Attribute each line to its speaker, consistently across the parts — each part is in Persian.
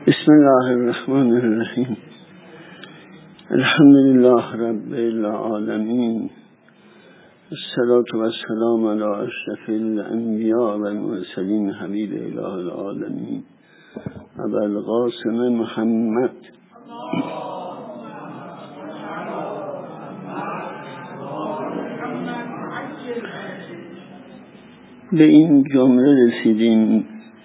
Speaker 1: بسم الله الرحمن الرحیم. الحمد لله رب العالمین، الصلاة و السلام علی اشرف الانبیاء و المرسلین، حبیب اله العالمین ابو القاسم محمد. به این جمله رسیدیم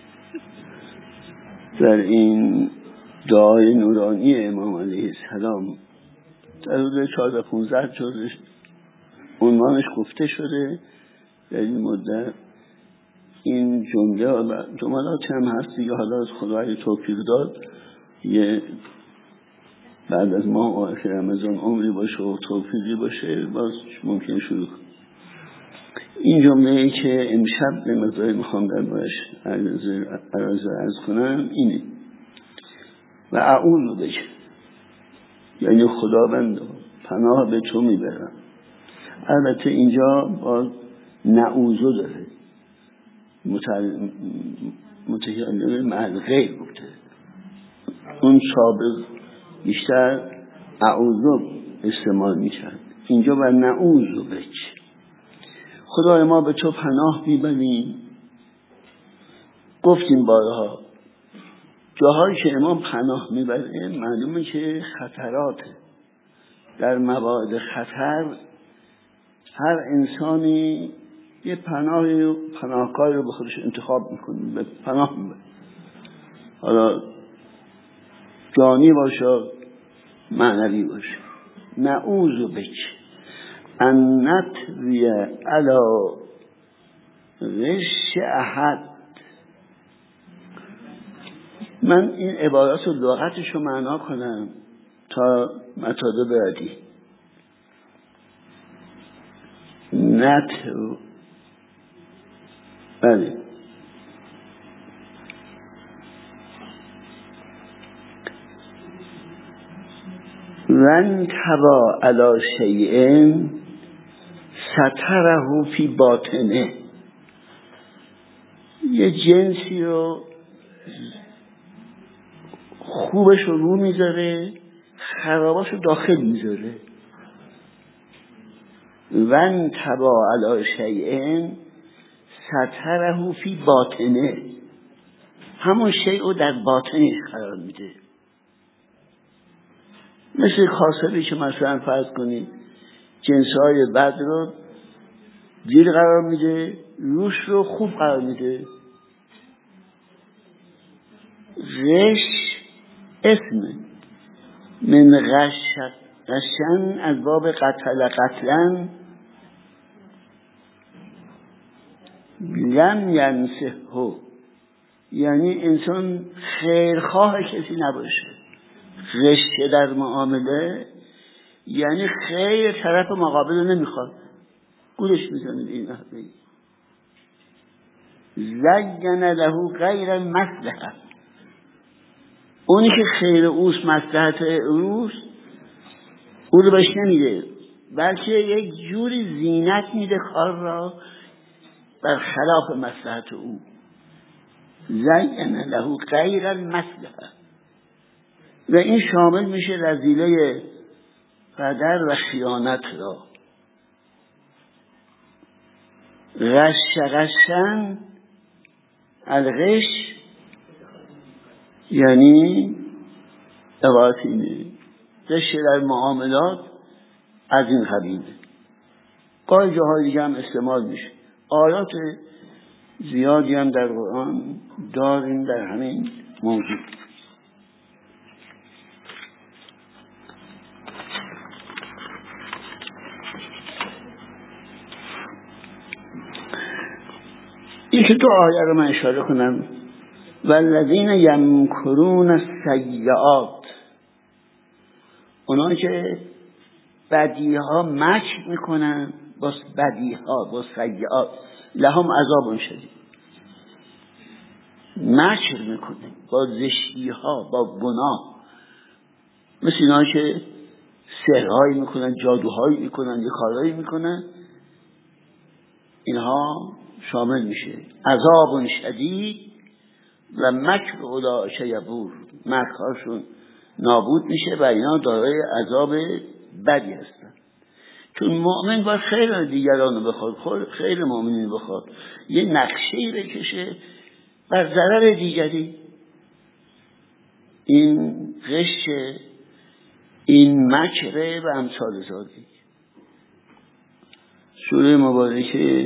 Speaker 1: در این دعای نورانی امام علیه السلام. در حدود 14-15 جزش عنوانش گفته شده. در این مدت این جمله و جملاتی هم هست دیگه. حالا از خدای توفیق داد یه بعد از ماه آخر رمضان عمری باشه و توفیقی باشه باز ممکن شروع. این جمله‌ای که امشب به مقداری میخوام در باش عرض کنم اینه: و اعوذ بک، یعنی خداوند پناه به تو میبرم. البته اینجا باز نعوذ داره، متکلم مع غیر گفته. اون سابق بیشتر اعوذ استعمال میکرد، اینجا و نعوذ بک، خدای ما به تو پناه میبریم. گفتیم بارها جاهایی که امام پناه میبره معلومه که خطراته. در موارد خطر هر انسانی یه پناهگاهی رو به خودش انتخاب میکنه، به پناه میبره. حالا جانی باشه معنوی باشه. نعوذ بک ان نطوی علی غش احد. من این عبارات رو لغتش رو معنا کنم تا مطالب بعدی. بله، من تبا علی شیء ستره فی باطنه. یه جنسی رو خوبش رو میذاره، خرابش رو داخل میذاره. من تبا علی شیء ستره فی باطنه، همون شیء رو در باطنش قرار میده. مثل کاسبی که مثلا فرض کنید جنس‌های بد رو زیر قرار میده، روش رو خوب قرار میده. غش اسم من غشن از باب قتلن لم ینسه، یعنی انسان خیرخواه کسی نباشه. غش در معامله یعنی خیر طرف مقابل رو نمیخواد، گولش میزنه. این نحوی زین له غیر المصلحه، اونی که خیر اوست، مصلحت اوست، او رو بهش نمیده، بلکه یک جوری زینت میده کار را بر خلاف مصلحت او. زین له غیر المصلحه، و این شامل میشه رذیله قدر و خیانت را. غشن الغش یعنی عبارت اینه: غش در معاملات از این قبیله. گاهی جاهای دیگه هم استعمال میشه. آیات زیادی هم در قرآن داریم در همین موضوع. این که 2 آیه رو من اشاره کنم. والذین یمکرون السیئات، اونا که بدیها مکر میکنن با بدیها، با سیئات، لهم عذاب شدید. مکر میکنن با زشتیها، با گناه، مثل اینا که سحرهایی میکنن، جادوهایی میکنن، یه کارهایی میکنن، اینها شامل میشه. عذاب شدید و مکر اولئک یبور، مکرهاشون نابود میشه و اینا دارای عذاب بدی هستن. چون مؤمن باید خیر دیگران رو بخواد، خیر مؤمنین بخواد، یه نقشه‌ای بکشه بر ضرر دیگری. این غش، این مکر و امثال ذالک. سوره مبارکه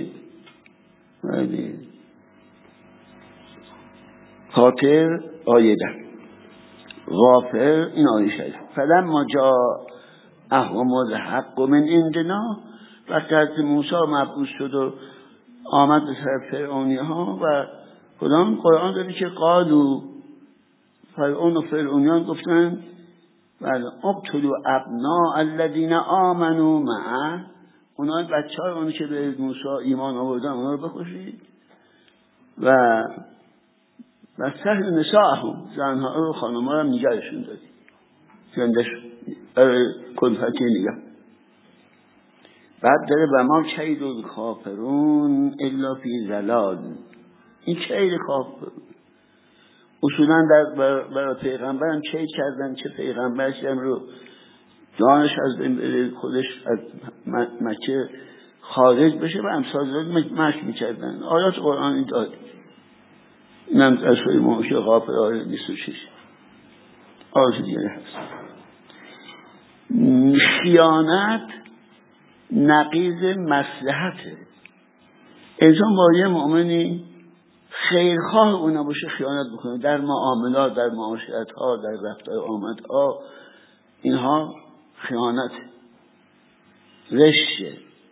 Speaker 1: فاطر آیه 10، غافر این آیه شریف. فلما جاءهم الحق من عندنا، وقتی حضرت موسی مبعوث شد و آمد به طرف فرعونی ها و قرآن داره که قالوا، فرعون و فرعونیان گفتن بله اقتلوا ابناء الذين آمنوا معه، اونها بچه‌ها اون که به موسی ایمان آوردن اونها رو بکشید و سهل نساءهم، زنها رو خانم‌ها رو نگهشون دادید، زندش کنفتی نگه. بعد داره و ما کید الکافرون الا فی ضلال. این کید کافر اصولا برای پیغمبر هم کید کردن که پیغمبرش هم رو جانش از خودش از مکه خارج بشه و امثال مشک میکردن. آیات قرآن این داره، این هم از سوره موسی غافر آیه 26. آیات دیگه هست. خیانت نقیض مصلحته. انسان با یه مؤمنی خیرخواه اونا باشه خیانت بکنه در معاملات، در معاشرت ها، در رفتار آمد ها، اینها خیانت، غشه،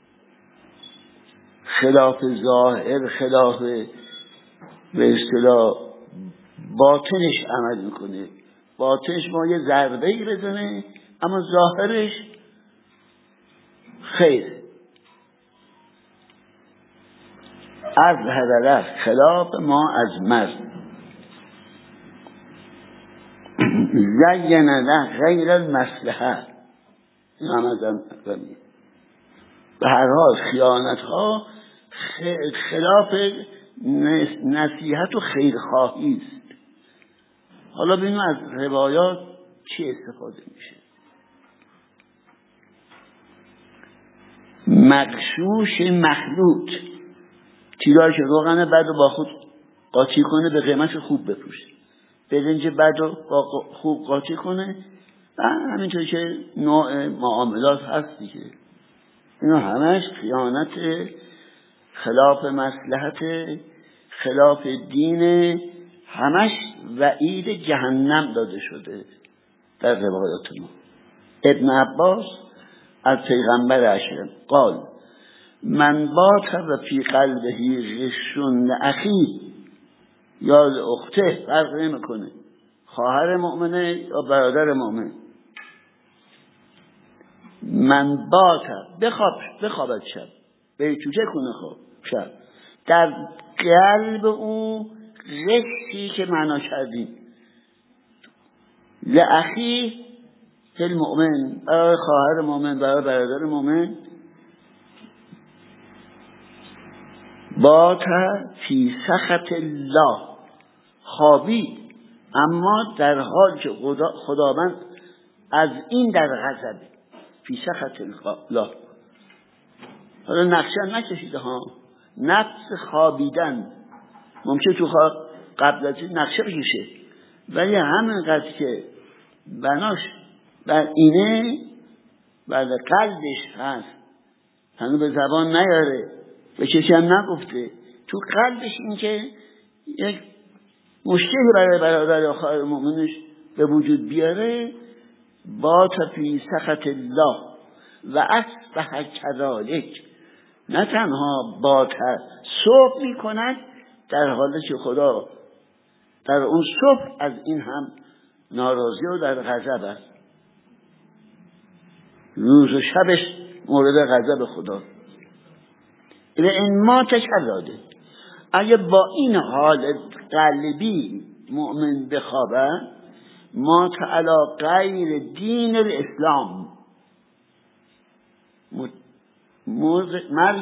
Speaker 1: خلاف ظاهر، خلاف به اصطلاح باطنش عمل میکنه. باطنش ما یه ضربه‌ای بزنه اما ظاهرش خیر. از هدره خلاف ما از مرد زین له غیر المصلحه. این هم از به هر حال خیانت ها خلاف نصیحت و خیرخواهی است. حالا ببینیم از روایات چی استفاده میشه. مغشوش مخلوط، چیزایی که روغن بد رو با خود قاطی کنه به قیمت خوب بفروشه، برنج بد رو با خوب قاطی کنه و همینطور که نوع معاملات هست دیگه. اینا همش خیانت، خلاف مصلحت، خلاف دین، همش وعید جهنم داده شده در روایات ما. ابن عباس از پیغمبر اشرف قال من بات و فی قلبه غشون اخی یا اخته، فرق نمیکنه خواهر مؤمنه یا برادر مؤمن. من بات بخوابد شب، بیتوته کنه خواب شب، در قلب او غشی که معنا کردیم لأخی فی المؤمن، برای خواهر مؤمن، برای برادر مؤمن. بات فی سخط الله، خوابید اما در حال که خداوند از این در غضب، فی سخط الله. حالا نقشه نکشیده ها، نفس خوابیدن ممکن تو خواب قبل از این نقشه بکشه، ولی همینقدر که بناش بر اینه بر قلبش هست، هنوز به زبان نیاره، به کسی هم نگفته، تو قلبش این که یک مشکلی برای برادر یا خواهر مؤمنش به وجود بیاره. بات فی سخط الله و اصبح کذالک، نه تنها بات صبح میکند در حالی که خدا در اون صبح از این هم ناراضی و در غضب است، روز و شبش مورد غضب خدا. این ما تکلاده، اگه با این حال قلبی مؤمن بخوابه، ما تعالی غیر دین الاسلام،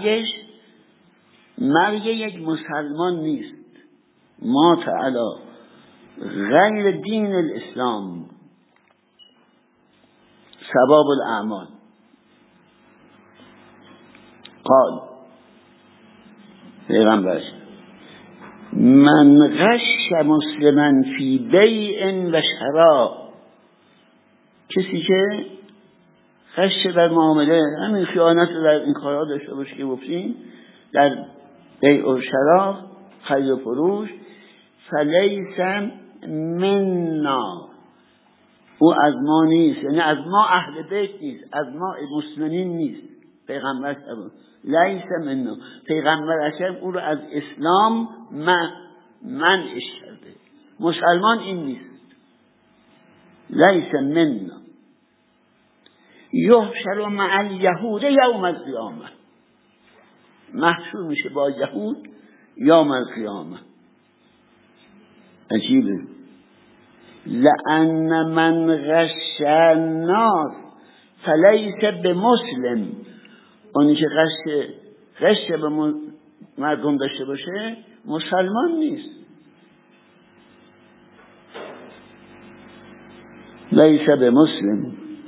Speaker 1: مرگ یک مسلمان نیست. ما تعالی غیر دین الاسلام ثواب الاعمال. قال پیغمبر من غش مسلما فی بیع و شراء، کسی که غش در معامله، همین خیانت در این کارها داشته باشه که گفتیم در بیع و شراء، خرید و فروش، فلیس منا، او از ما نیست، یعنی از ما اهل بیت نیست، از ما مسلمین نیست. پیغمبر لیس منا، پیغمبر اکرم او رو از اسلام منعش کرده. مسلمان این نیست. لیس منا یحشر مع الیهود یوم القیامه، محشور میشه با یهود یوم القیامه. عجیبه. لأن من غش الناس فلیس بمسلم، اونی که غش به مردم داشته باشه مسلمان نیست. لیس بمسلم.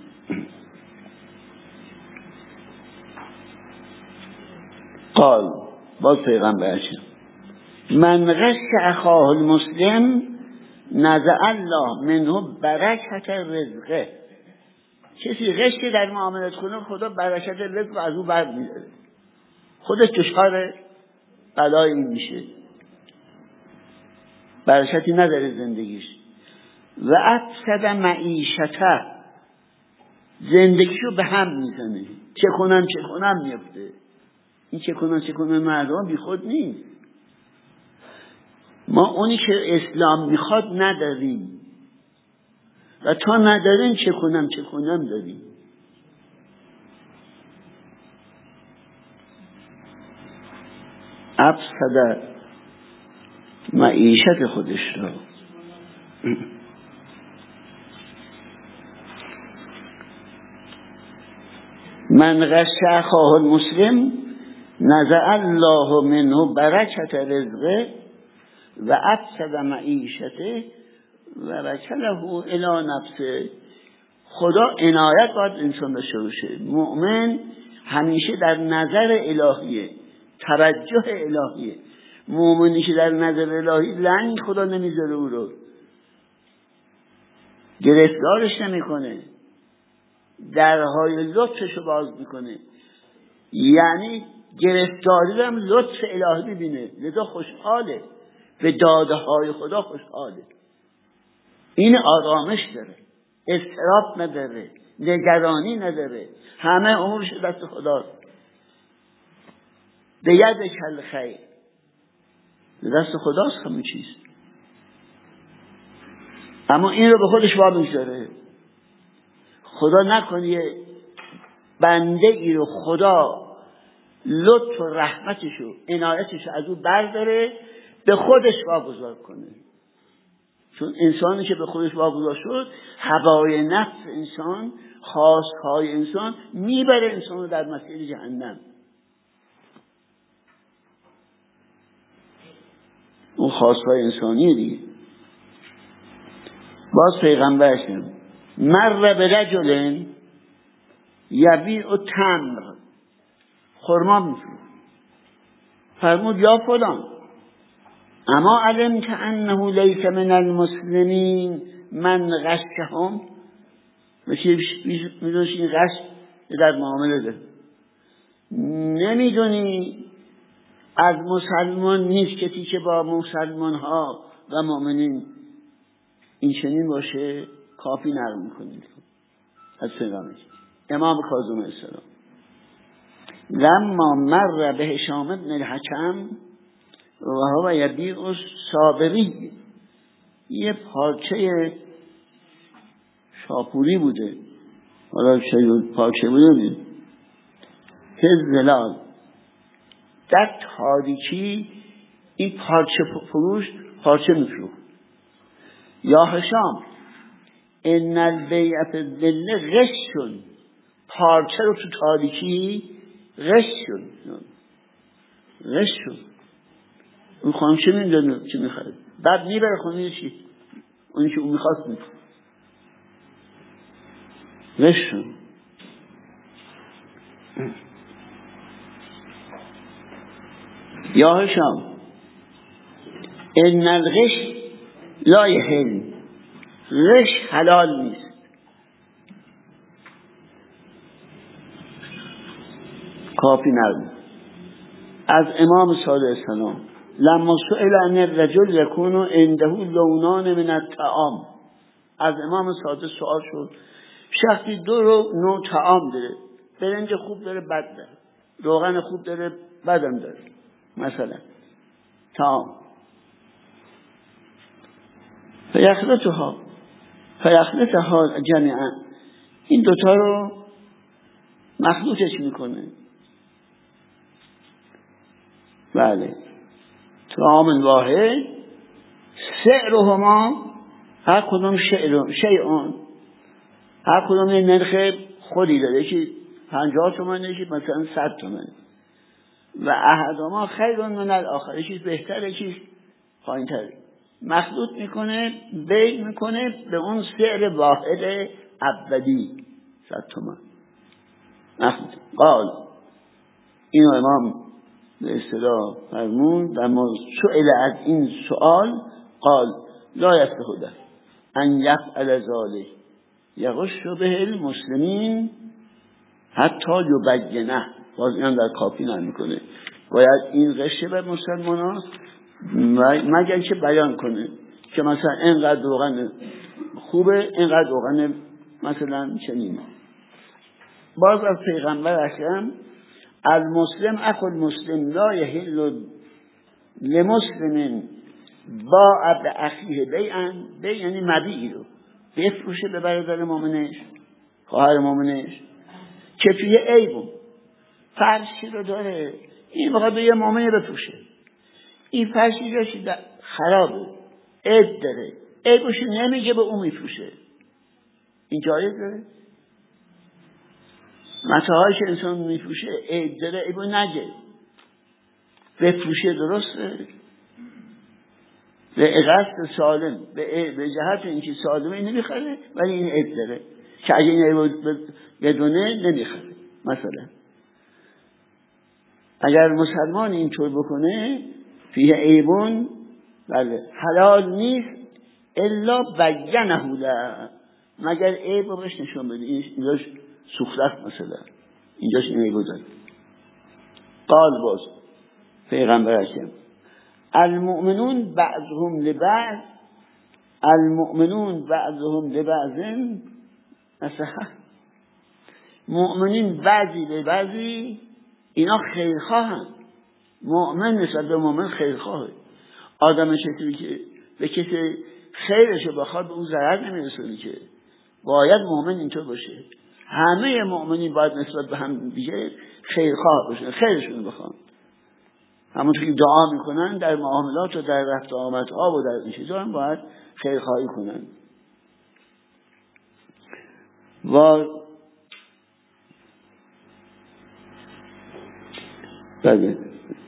Speaker 1: قال باز پیغمبر من غش اخاه المسلم نزع الله منه برکت رزقه، کسی غش در معاملات کنه خدا برکت رزق از او بر می‌داره، خودش دچار بلای این میشه، برکتی نداره زندگیش. و افسد معیشته، زندگیشو به هم میزنه، چه کنم میفته. این چه کنم مردم بی خود نیست. ما اونی که اسلام میخواد نداریم و تا نداریم چه کنم داریم. افسد معیشت خودش را. من غش اخاه المسلم نزع الله منه برکت رزقه و افسد معیشته و رکله الی نفسه. خدا عنایت باید انسان داشته باشه. مؤمن همیشه در نظر الهیه، توجه الهیه. مؤمنی که در نظر الهی لنگ خدا نمیذاره، او رو گرفتارش نمیکنه، درهای لطفشو باز میکنه. یعنی گرفتاری رو هم لطف الهی میبینه، لذا خوشحاله، به داده های خدا خوشحاله. این آرامش داره، اضطراب نداره، نگرانی نداره، همه امورش دست خداست. به ید کل خیر، دست خداست همه چیز. اما این رو به خودش وا میذاره. خدا نکنه یه بنده ای رو خدا لطف و رحمتش و عنایتش از او برداره به خودش واگذار کنه. چون انسانی که به خودش واگذار شد، هوای نفس انسان، خواستهای انسان میبره انسان رو در مسیر جهنم. اون خواستهای انسانی دیگه. باز پیغمبر شد مر به رجل یبیع تمر، خرما میفروخت. فرمود یا فلان اما علمت انه لیس من المسلمین من غشهم، مثل میدونش این غش در معامله داره، نمیدونی از مسلمان نیست کسی که با مسلمان ها و مؤمنین این چنین باشه. کافی نقل میکنید از پیغمبر امام کاظم السلام لما مر به هشام بن الحکم و هو یبیع صابری، یه پارچه شاپوری بوده، حالا چه پارچه بوده، هزلال در تاریکی این پارچه فروش پارچه میفروخت. یا هشام ان البیع فی الظل غش، پارچه رو تو تاریکی غش شد. اون خانم چه میدونه چی میخواد، بعد میبره خونه چی اونی که اون میخواست غش شد. یا هشام ان الغش لا یحل، غش حلال نیست. کافی نبود. از امام صادق السلام لما سئل عن الرجل یکون عنده لونان من الطعام، از امام صادق سوال شد شخصی دو نوع طعام داره، برنج خوب داره بد داره، روغن خوب داره بدم داره، مثلا طعام، فیخلطها جمیعا، این دوتا رو مخلوطش میکنه. بله، طعام واحد سعرهما، هر کدوم شیئون، هر کدوم یه نرخ خودی داره، یکی 50 تومن، یکی مثلا 100 تومن، و احدهما خیر من الاخر، یکی بهتره یکی پایین‌تره، مخلوط میکنه، بیع میکنه به اون سعر واحد اولی 100 تومن مخلوط. قال، اینو امام به اصطلاح فرمود و ما سئل از این سوال قال لا یصلح له ان یفعل ذلک یغش به المسلمین حتی یبینه. باز اینم در کافی نمیکنه، باید این غشه به مسلمان ها مگر که بیان کنه که مثلا اینقدر روغن خوبه، اینقدر روغن مثلا چنین. باز از پیغمبر اکرم المسلم اخو المسلم لا یحل لمسلم باع باخیه بیعا، بیع یعنی مبیعی رو بفروشه به برادر مؤمنش، خواهر مؤمنش که فیه عیبون، فرشی رو داره، این بخواد به یه مؤمنی بفروشه، این فرشی جاشی خرابه، عیب داره، عیبش نمیگه به اون میفروشه، این جایز داره؟ متاهایی که انسان میفروشه عیب داره، عیبو نگه بفروشه، درسته؟ به قصد سالم، به جهت اینکه سالمه این نمیخره، ولی این عیب داره که اگه این عیبو بدونه نمیخره. مثلا اگر مسلمان اینطور بکنه فیه عیبون، بله حلال نیست الا بینه له، مگر عیب رو بهش نشون بده، اینجاش سوختست مثلا، اینجاش این عیبو داره. قال باز پیغمبر اکرم المؤمنون بعضهم لبعض، المؤمنون بعضهم لبعض اصحا، مؤمنین بعضی به بعضی اینا خیرخواهن، مؤمن نسبت به مؤمن خیرخواهه. آدم شکلی که به کسی خیرشو بخواد به اون ضرر نمیرسونه، که باید مؤمن اینطور باشه، همه مؤمنین باید نسبت به هم دیگه خیرخواه باشن، خیرشون بخوان، همونطور که دعا میکنن در معاملات و در رفت و آمدها و در این چیزا هم باید خیرخواهی کنن. و بله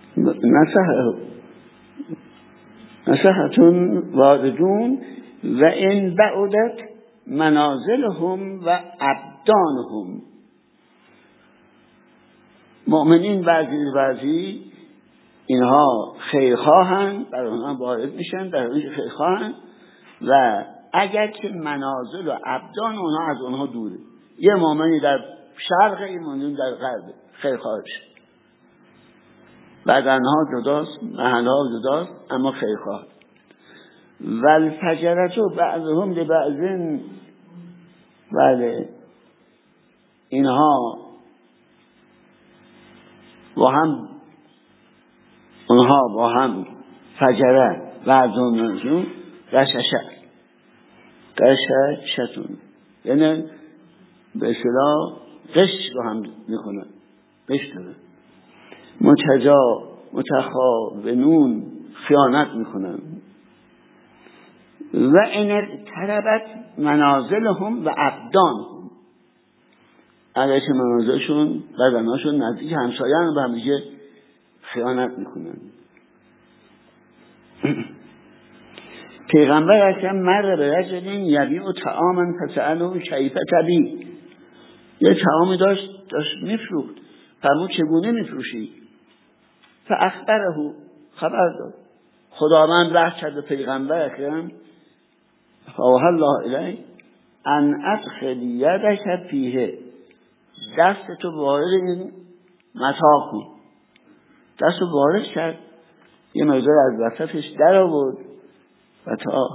Speaker 1: نصحتون واردون و این بعدت منازلهم و ابدانهم، مؤمنین بعضی اینها خیرخواهن، برای اونها وارد میشن در اونجا خیرخواهن، و اگر که منازل و ابدان اونها از اونها دوره، یه مؤمنی در شرق، این مؤمنی در غرب، خیرخواهش بدنها جداست، محلها جداست، اما خیرخواه. و الفجرتو بعضهم لبعضن، بله اینها اونها با هم فجره بعضونشون قششتون، یعنی به اصطلاح قش رو هم میکنن، قش دارن، متخاونون خیانت میکنن. و این اقتربت منازلهم و ابدانهم، اگر که منازلشون بدنهاشون نزدیک همسایه‌ان و به هم دیگه خیانت میکنن. پیغمبر اکرم مر به رجل یبیع طعاما فسأله کیف تبیع، یه طعامی داشت میفروخت، فرمود چگونه میفروشی؟ فاخبره، خبر داد. خداوند وحی کرد به پیغمبر اکرم فاوحی الله الیه ان ادخل یدک فیه، دستتو وارد این متاع کن. دستو وارد کرد، یه مقدار از وسطش در آورد و تا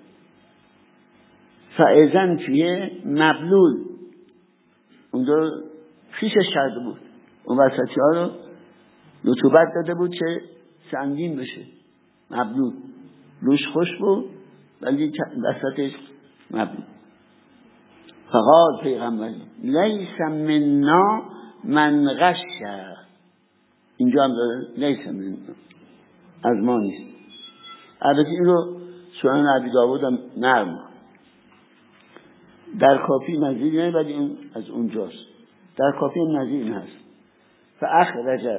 Speaker 1: فاذن فیه مبلول، اونجا خیشش کرده بود، اون وسطی ها رو رطوبت داده بود که سنگین بشه، مبلول، روش خوش بود ولی وسطش مبلول. فقال پیغمبر لیس منا من غش، اینجا هم داره لیس منا، از ما نیست. البته این رو سنن ابی داود هم نرم در کافی نظیر نه، ولی این از اونجاست. در کافی هم نظیر هست. فاخرج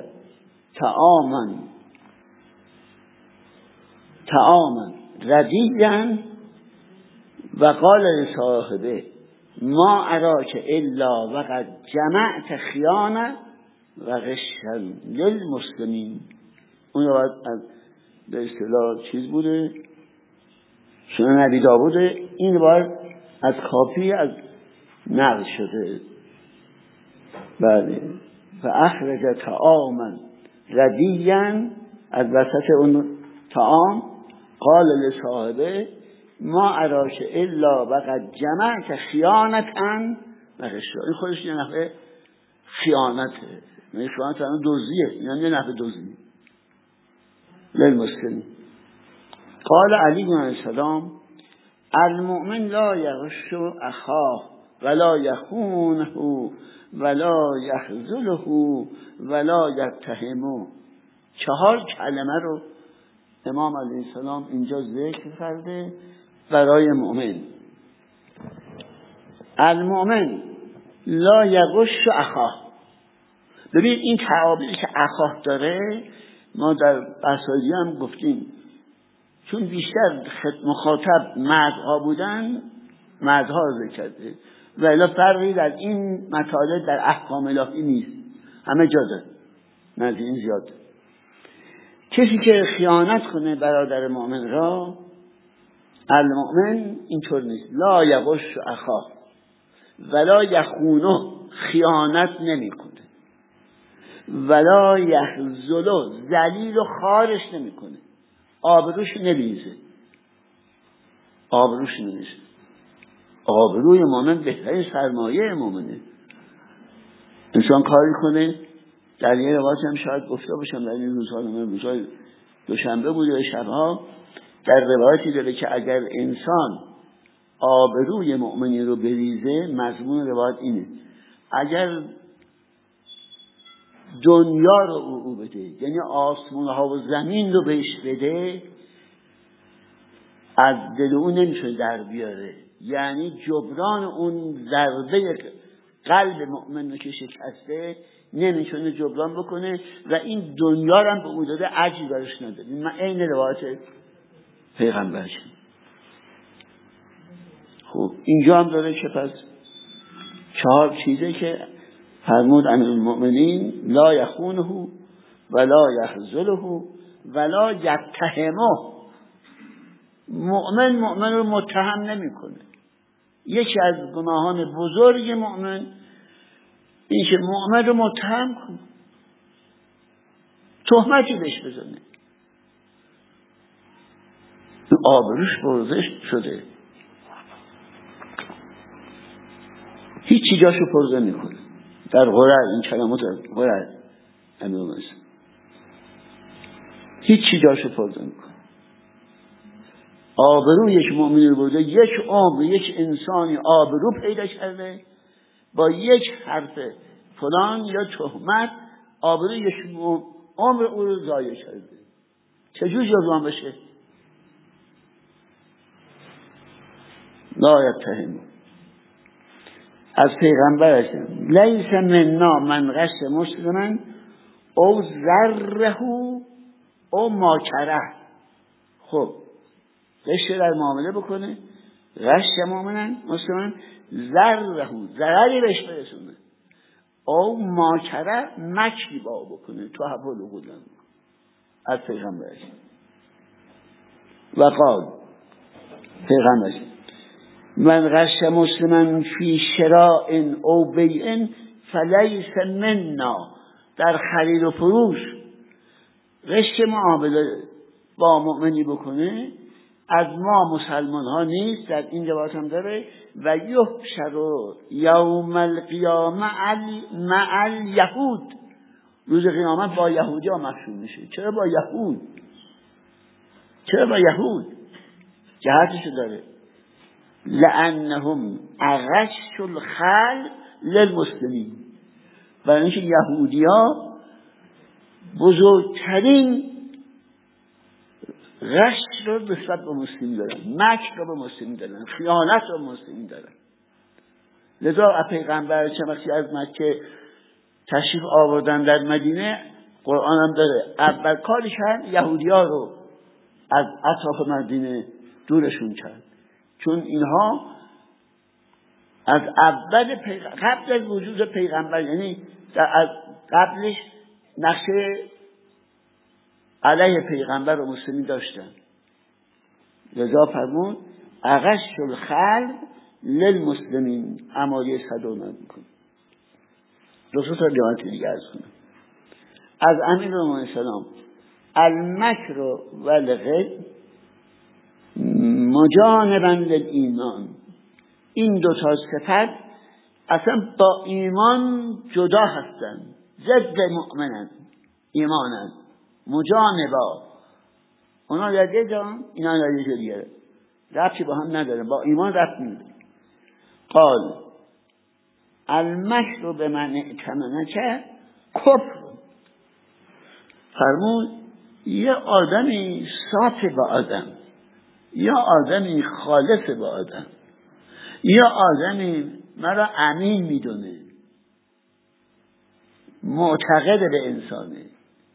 Speaker 1: طعاما ردیئا و قال لصاحبه ما اراک الا وقد جمعت خیانه و غشا للمسلمین. اون باید به اصطلاح چیز بوده، سنن ابی داود، این باید از کافی از نقل شده. بله. فاخرج طعاما ردیئا، از وسط اون طعام قال لصاحبه ما اراک الا وقد جمعت خیانتا و غشا. این خودش یه نحوه خیانته، یعنی خیانت هم دزدیه، یعنی یه نحوه دزدی للمسلمین. قال علی علیه السلام المؤمن لا یغش اخاه ولا یخونه ولا یخذله ولا یتهمه. 4 کلمه رو امام علیه السلام اینجا ذکر کرده برای مؤمن. المؤمن لا یغش اخاه. ببین این تعابیری که اخاه داره ما در بحثایی هم گفتیم، چون بیشتر مخاطب مردها بودن، مردها رو ذکر کرده و الا فرقی در این مطالب در احکام الهی نیست، همه جا داره، نزد این زیاد. کسی که خیانت کنه برادر مؤمن را، المؤمن اینطور نیست، لا یغش اخاه ولا یخونه، خیانت نمی کنه، ولا یخذله، ذلیل و خارش نمی کنه، آبروش نمیریزه، آبروش نمیریزه. آبروی مؤمن بهترین سرمایه مؤمنه. انسان کاری کنه، در یه روایت هم شاید گفته باشم در این روزهای دوشنبه بود یا شبها، در روایتی داره که اگر انسان آبروی مؤمنی رو بریزه، مضمون روایت اینه اگر دنیا رو او بده، یعنی آسمان ها و زمین رو بهش بده، از دل اون نمیشه در بیاره، یعنی جبران اون ضربه قلب مؤمن رو که شکسته نمیتونه جبران بکنه و این دنیا رو هم به او داده اجری برش نداره. این عین روایت پیغمبر. خب اینجا هم داره که پس 4 چیزه که فرمود امیر المؤمنین لا یخونه ولا یخذله ولا یتهمه. مؤمن رو متهم نمیکنه. یکی از گناهان بزرگ مؤمن این که مؤمن رو متهم کنه، تهمتی بهش بزنه، آبروش برده شده، هیچی جاشو پر نمیکنه. در غرر این کلمات غرر امام هیچی جاشو پر نمیکنه. آبرو یک مؤمن رو برده، یک عمر یک انسانی آبرو پیدا کرده با یک حرف فلان یا تهمت، آبرو یک عمر او رو ضایع کرده. چجور جبران بشه؟ لا یتهمه. از پیغمبر هستم لیس منا من غش مسلما او ذره او ماکره. خب غش در معامله بکنه، غش مؤمنن مسلمان ضرری بهش برسونه، او ماکره مکری با بکنه تو حبال قدن از پیغمبرش. و قال پیغمبرش من غش مسلما فی شراء او بیع فلیس منا، در خرید و فروش غش معامله با مؤمنی بکنه از ما مسلمان ها نیست. در این روایت هم داره و یحشر یوم القیامه مع الیهود، روز قیامت با یهودی ها محشور میشه. چرا با یهود؟ جهتشو داره، لانهم اغش الخلق للمسلمین، برای اینکه یهودی ها بزرگترین غش رو نسبت به مسلمین دارن، مکر رو به مسلمین دارن، خیانت رو به مسلمین دارن. لذا پیغمبر چه وقتی از مکه تشریف آوردن در مدینه، قرآن هم داره اول کارش یهودی ها رو از اطراف مدینه دورشون کرد، چون اینها از اول قبل از وجود پیغمبر، یعنی از قبلش نقشه علیه پیغمبر و مسلمین داشتن. لذا فرمود اغش الخلق للمسلمین، امالی صدو نمیکن. دوست تا روایت دیگه از کنم از امیرالمومنین سلام المکر و الغش مجانبا للایمان، این دو تا صفت اصلا با ایمان جدا هستن، ضد مؤمنن، ایمانن، مجانبا، اونا در یه جا اینا در یه جا دیگه، ربطی با هم نداره، با ایمان ربط نداره. قال المکر به من ائتمنک کفر، فرمود یه آدمی صاف به آدم، یا آدمی خالص به آدم، یا آدمی مرا امین میدونه، معتقد به انسانه،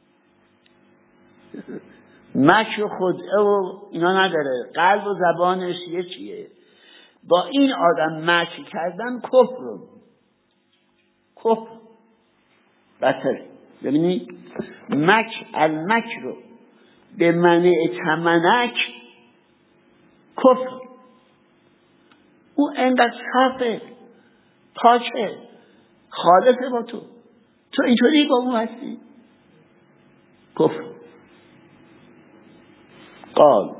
Speaker 1: مکر و خدعه و اینا نداره، قلب و زبانش یکیه، با این آدم مکر کردن کفر بطر. ببینید المکر به من ائتمنک کفر، او انقدر صافه، پاکه، خالصه با تو اینطوری با اون هستی، کفر. قال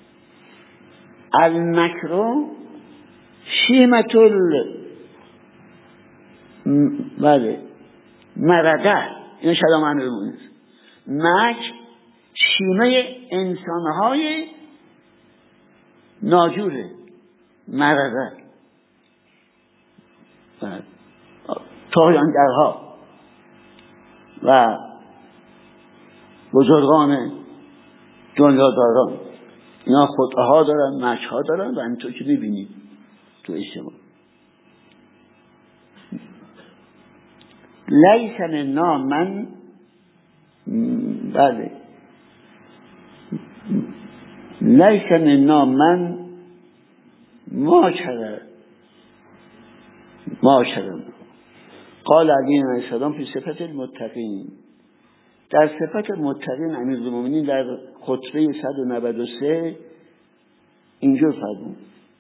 Speaker 1: المکر شیمت مرده، این شده معنی رو نیست. مکر شیمه انسانهای ناجوره، مرده، طغیانگرها و بزرگان دنیاداران، اینا خدعه‌ها دارن، مکرها دارن و همینطور که میبینید تو اجتماع. لیس منا من لیس منا من ما کرد قال علی علیه السلام فی صفت المتقین، در صفت متقین امیرالمومنین در خطبه 193 اینجور فرمود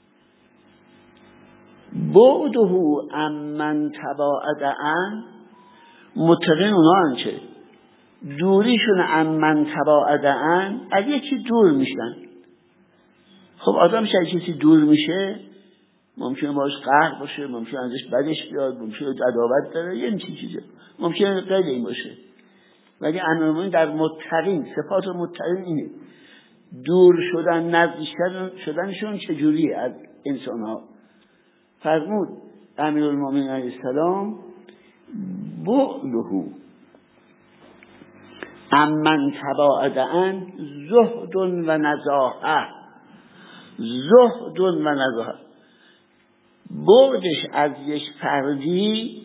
Speaker 1: بعده عمن تباعد عن، متقین اونها چه دوریشون عمن تباعد عن، از یکی دور میشن. خب آدم شاید کسی دور میشه ممکنه باش قهر باشه، ممکنه ازش بدش بیاد، ممکنه عداوت داره، یه چیزی ممکنه غیر این باشه، ولی امیرالمومنین در متقین صفات متقین اینه، دور شدن، نزدیک شدنشون چجوریه از انسان ها. فرمود امیرالمومنین علیه السلام بعده عمن تباعد عن زهد و نزاهه، بعدش از یک فردی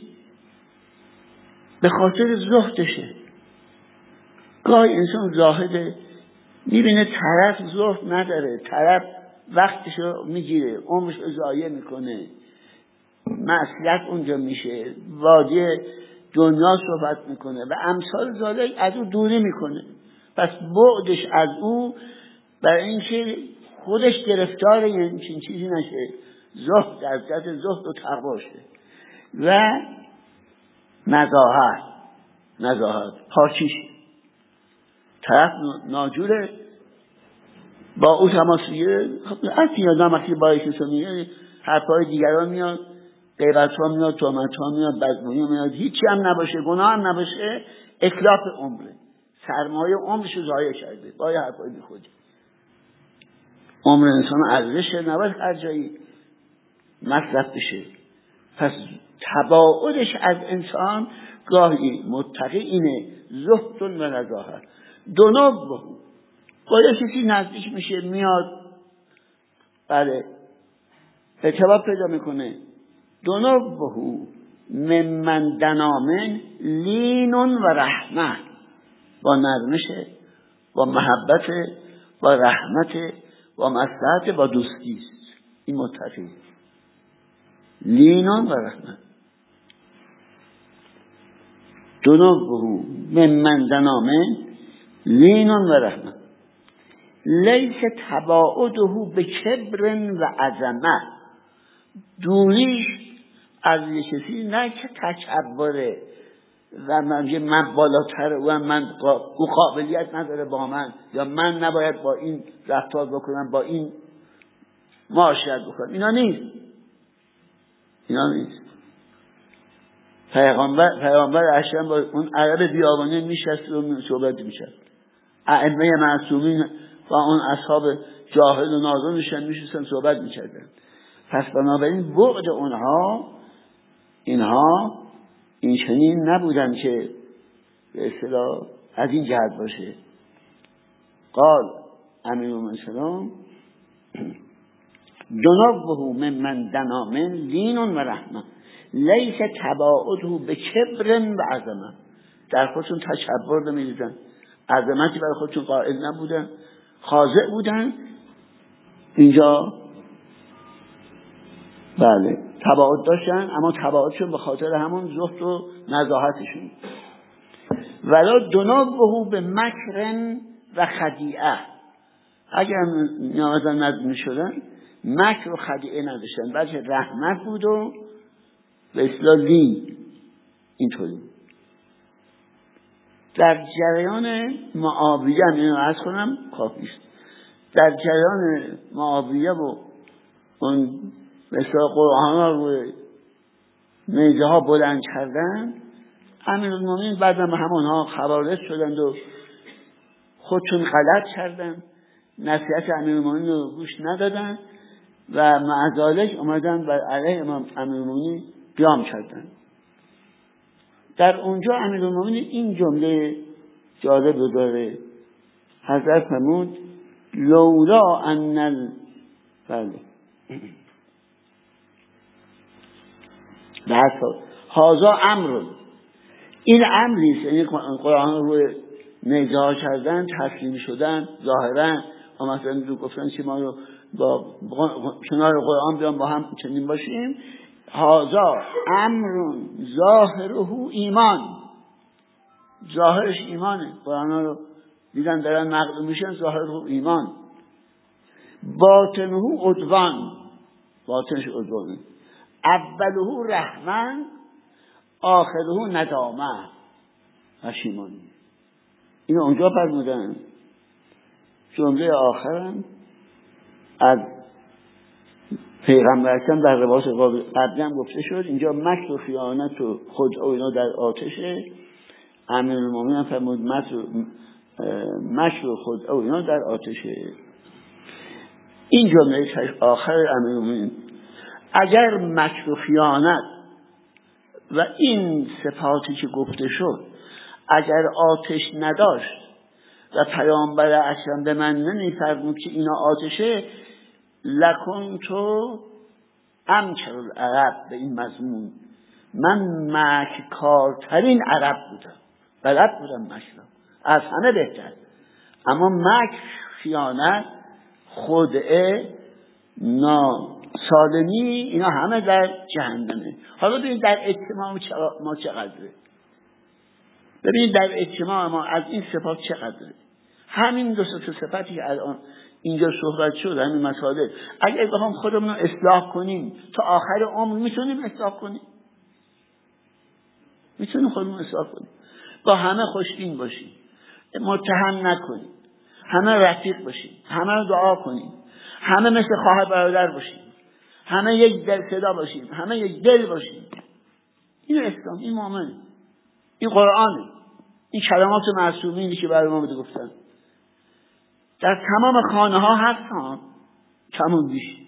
Speaker 1: به خاطر زهدشه. گاهی انسان زاهده، میبینه طرف زهد نداره، طرف وقتشو میگیره، عمرشو ضایع میکنه، معصیت اونجا میشه، وادی دنیا صحبت میکنه و امثال ذالک، از او دوری میکنه. پس بعدش از او برای اینکه خودش گرفتار این چیزی نشه، زهد از جهت زهد و تقوا شه. و نزاهت پاکیش، طرف ناجوره با او تماس میگیره، از یادم وقتی با ایشون میگه حرفای دیگران میاد، غیبت ها میاد، تهمت ها میاد، بدگویی میاد، هیچی هم نباشه، گناه هم نباشه، اتلاف عمره، سرمایه عمرشو ضایع کرده با یه حرفای بیخودی. عمر انسان ارزشه، نباید هر جایی مصرف بشه. پس تباعدش از انسان گاهی متقی اینه، زهد و نزاهت. دونوب با یه کسی نزدیک میشه، میاد، بله ارتباط پیدا میکنه. دونوبهو ممن دنامن لینون و رحمه، با نرمشه، با محبت، با رحمت، با مصلحت، با دوستی است. این متقی لینون و رحمه. دونوبهو ممن دنامن لینون و رحمه. لیس تباعده به کبر و عظمه، دوریش از یه کسی نه که تکبره و من بالاتر و من او قابلیت نداره با من، یا من نباید با این رفتار بکنم، با این معاشرت بکنم. اینا نیست. پیغمبر اکرم با اون عرب بیابانی میشست و صحبت میشد، ائمه معصومین با اون اصحاب جاهل و نادان میشستن صحبت میکردن. پس بنابراین بعد اینها این چنین نبودن که به اصطلاح از این جهت باشه. قال امیرالمومنین سلام جنابه ممن دنامن لین و رحمه لیس تباعده به کبر و عظمه، در خودشون تکبر نمیدیدن، عظمتی برای خودشون قائل نبودن، خاضع بودن. اینجا بله تباعد داشتن، اما تباعدشون به خاطر همون زهد و نزاهتشون. ولا دنابه به مکر و خدیعه، اگر نیازن نظم شدن مکر و خدیعه نداشتن، بلکه رحمت بود و به اصطلاح لین. اینطوری در جریان معاویه، اینو عرض کنم کافیست، در جریان معاویه و اون مثلا قرآن ها رو نیزه ها بلند کردن، امیرالمومنین بعد هم همونها خبررس شدند و خودشون غلط کردن، نصیحت امیرالمومنین رو گوش ندادن و مع ذالک اومدن بر علیه امیرالمومنین قیام کردن. در اونجا امیرالمومنین این جمله جالب رو داره، حضرت فرمود لولا ان بله هذا امر، این امریست، یعنی قرآن رو نیزه ها کردن، تسلیم شدن، ظاهرا مثلا رو گفتن که ما رو با کنار قرآن بیان با هم چنین باشیم. هذا امر ظاهره ایمان، ظاهرش ایمانه، قرآن رو دیدن دارن نقل میشن، ظاهره ایمان، باطنه عدوان، باطنش عدوانه، اوله رحمن آخره ندامه پشیمانی. اینو اونجا فرمودن. جمله آخرم از پیغمبر اکرم در روایت قبلی هم گفته شد، اینجا مکر و خیانت و خدعه و اینا در آتشه. امیرالمومنین فرمود مکر و خدعه و اینا در آتشه. این جمله آخر امیرالمومنین، اگر مکر و خیانت و این صفاتی که گفته شد اگر آتش نداشت و پیامبر اکرم به من نمی‌فرمود که اینا آتشه، لکنتو امکر العرب، به این مضمون من مکرکارترین عرب بودم، بلد بودم مکرم از همه بهتر. اما مکر، خیانت، خدعه، ناسالمی، اینا همه در جهنمه. حالا ببینید در اجتماع ما چقدره، ببینید در اجتماع ما از این صفات چقدره. همین دو تا صفتی که الان اینجا صحبت شد، همین مسائل، اگر بخوام خودمون رو اصلاح کنیم تا آخر عمر میتونیم اصلاح کنیم، میتونیم خودمون اصلاح کنیم. با همه خوشبین باشیم، متهم نکنیم، همه رفیق باشیم، همه رو دعا کنیم، همه مثل خواهر برادر باشیم، همه یک دل صدا باشیم، همه یک دل باشیم. این اسلام، این مؤمن، این قرآنه، این کلمات معصومینی که برای ما بده گفتن در تمام خانه ها هست ها. کمون بیش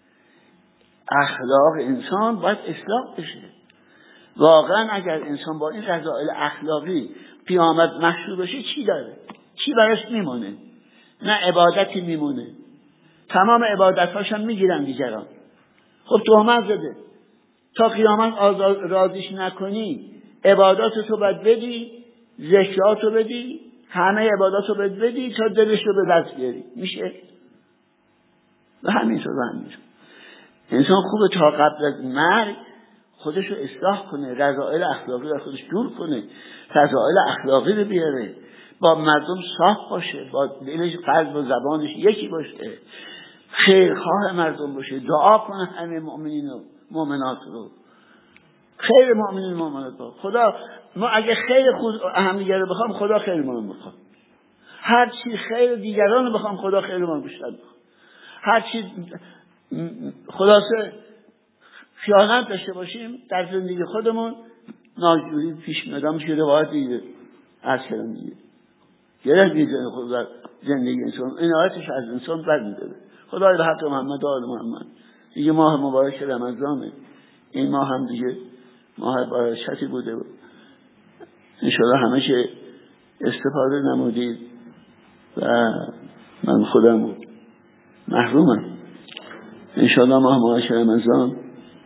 Speaker 1: اخلاق انسان باید اصلاح بشه. واقعا اگر انسان با این رذائل اخلاقی قیامت محشور بشه چی داره؟ چی براش میمونه؟ نه عبادتی میمونه، تمام عبادت‌هاش هم میگیرن دیگران. خب تهمت زده، تا قیامت راضیش نکنی عباداتو باید بدی، ذکراتو بدی، همه عباداتو باید بدی تا دلش رو به دست بیاری. میشه؟ و همینطور. انسان خوبه تا قبل از مرگ خودش رو اصلاح کنه، رذائل اخلاقی رو خودش دور کنه، فضائل اخلاقی رو بیاره، با مردم صاف باشه، با دلش، قلب و زبانش یکی باشه، خیرخواه مردم باشه، دعا کنه همه مؤمنین و مؤمنات رو، خیر مؤمنین و مؤمنات رو. خدا، ما اگه خیر خود همدیگه رو بخوام، خدا خیر ما رو میخواد. هر چی خیر دیگران رو بخوام، خدا خیر ما رو بیشتر میخواد. هر چی خلاصه خیانت داشته باشیم در زندگی خودمون، ناجوری پیش میاد. میشه روایت دیگه از کلام دیگه گره دیگه خود در زندگی انسان، این آیتش از انسان بر میداره. خدای به حق محمد و آل محمد. دیگه ماه مبارک رمضانه، این ماه هم دیگه ماه برکتی بوده، انشاءالله همه استفاده نمودید و من خودم محرومم. انشاءالله ماه مبارک رمضان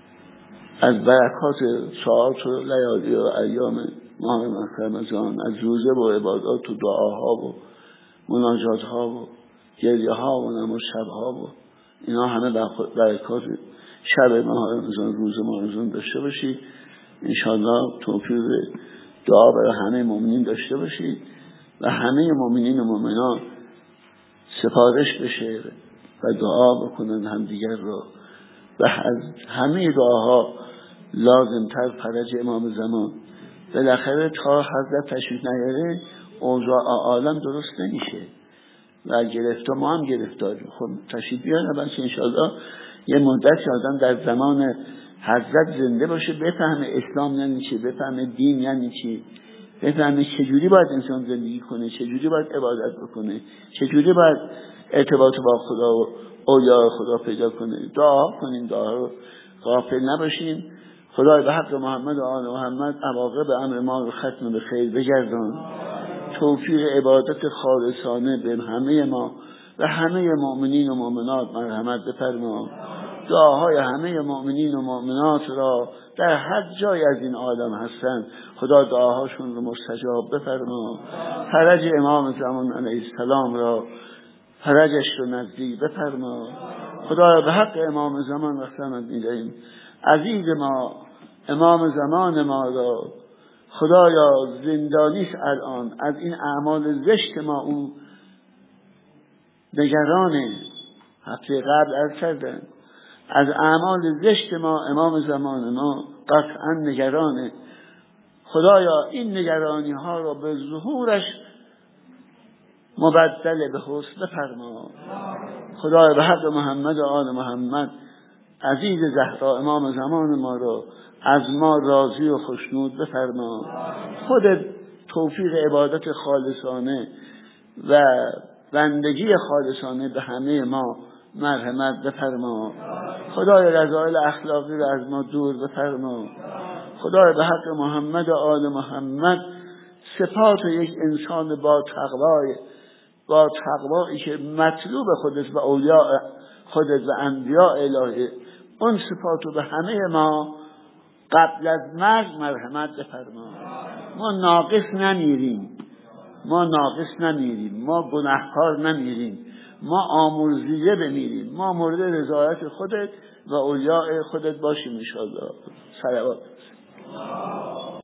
Speaker 1: از برکات ساعات و لیالی و ایام ماه رمضان، از روزه و عبادات و دعاها و مناجات ها و گریه ها و نماز شب ها و اینا همه برکات شب ماه رمضان، روز ماه رمضان داشته باشید. انشاءالله توفیق دعا برای همه مؤمنین داشته باشید و همه مؤمنین و مؤمنات سفارش بشه و دعا بکنن همدیگر رو و از همه دعاها لازمتر فرج امام زمان. بالاخره تا حضرت تشریف نیاره اوضاع عالم درست نمیشه و گرفتار، ما هم گرفتاریم. خب تشریف بیاره بلکه انشاءالله یه مدت آدم در زمان حضرت زنده باشه، بفهمه اسلام یعنی چی، بفهمه دین یعنی چی، بفهمه چجوری باید انسان زندگی کنه، چجوری باید عبادت بکنه، چجوری باید ارتباط با خدا و اولیاء خدا پیدا کنه. دعا کنیم، دعا رو غافل نباشیم. خدای به حق محمد و آل محمد عواقب امر ما رو ختم به خیر بگردان، توفیق عبادت خالصانه به همه ما و همه مؤمنین و مؤمنات مرحمت بفرما. دعاهای همه مؤمنین و مؤمنات را در هر جای از این عالم هستند خدا دعاهاشون رو مستجاب بفرما. فرج امام زمان علیه السلام را، فرجش رو نزدیک بفرما. خدا به حق امام زمان رحمت می‌دهیم. عزیز ما امام زمان ما را خدایا زندانیست الان، از این اعمال زشت ما او نگرانه. هفته قبل عرض کردن از اعمال زشت ما امام زمان ما قطعا نگرانه. خدایا این نگرانی ها را به ظهورش مبدل به حسن بفرما. خدایا به حق محمد و آل محمد عزیز زهرا امام زمان ما را از ما راضی و خوشنود بفرما. خود توفیق عبادت خالصانه و بندگی خالصانه به همه ما مرحمت بفرما. خدای رذائل اخلاقی را از ما دور بفرما. خدای به حق محمد و آل محمد صفات یک انسان با تقوایی که مطلوب خودت و اولیاء خودت و انبیاء الهی، اون صفات رو به همه ما قبل از مرگ مرحمت بفرما. ما ناقص نمیریم، ما ناقص نمیریم، ما گناهکار نمیریم، ما آمرزیده بمیریم، ما مورد رضایت خودت و اولیاء خودت باشیم ان شاء الله. صلوات.